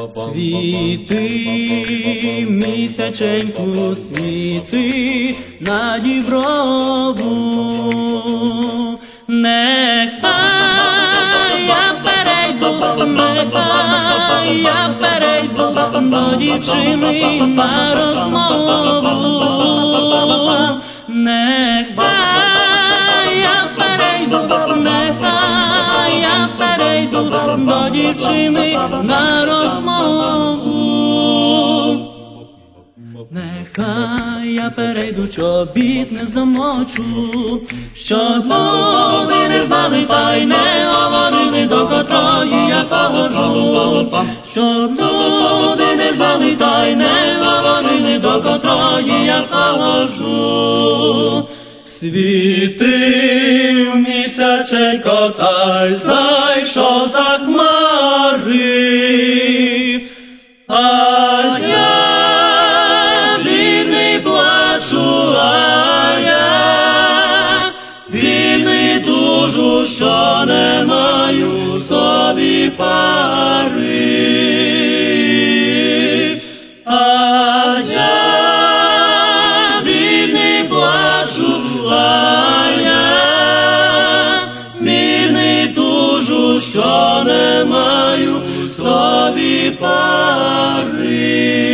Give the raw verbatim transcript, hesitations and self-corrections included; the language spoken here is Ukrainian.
Світи, місяченьку, світи на діброву, нехай я перейду, нехай я перейду до дівчини на розмову, нехай я перейду, нехай я перейду до дівчини на розмову. Нехай я перейду, чобіт не замочу, щоб люди не знали та й не говорили, до котрої я походжу, щоб люди не знали та й не говорили, до котрої я походжу. Світив місяченько, та й зайшов за хмари, а я бідний плачу, а я бідний тужу, що не маю собі пари, а я бідний плачу, а я бідний тужу, що не маю собі пари.